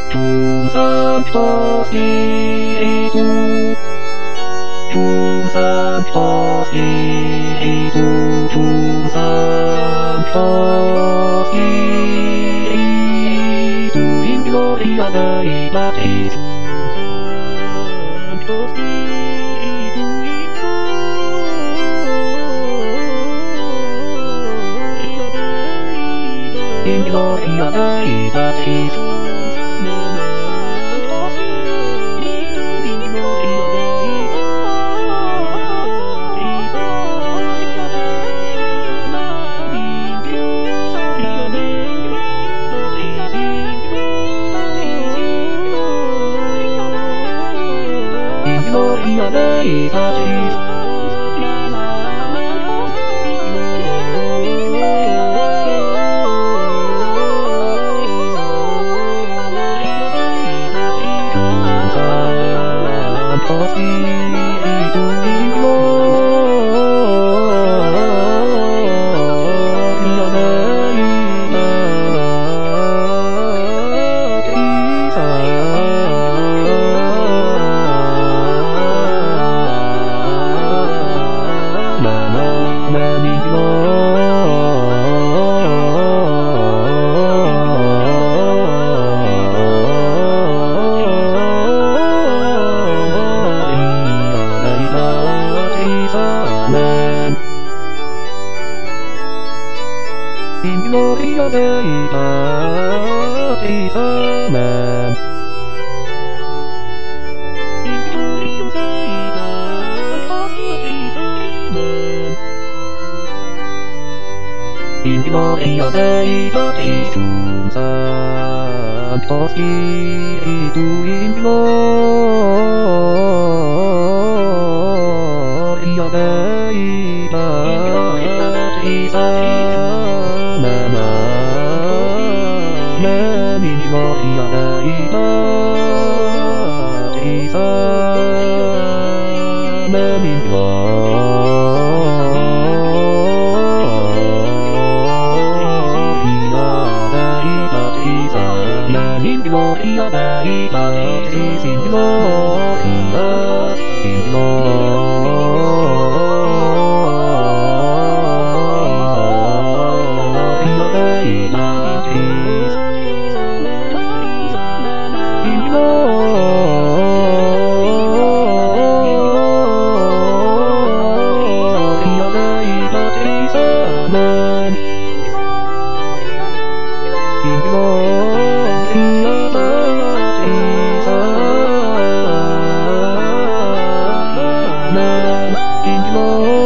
Tu Santo Spiritu, Tu Santo Spiritu, Tu Santo Spiritu, in gloria Dei Patris. Santo Spiritu, in gloria Dei Patris. Gloria Dei Patris. Santo Spiritu in gloria Dei Patris. In gloria Dei Patris, Amen. In gloria Dei Patris, Amen. In gloria Dei Patris, cum Santo Spiritu, in gloria Dei Patris, Amen. Amen. In gloria Dei Patris, Amen. In gloria Dei Patris, in gloria, in gloria Dei Patris, in gloria Dei Patris, Amen. In gloria Patris, Amen. In gloria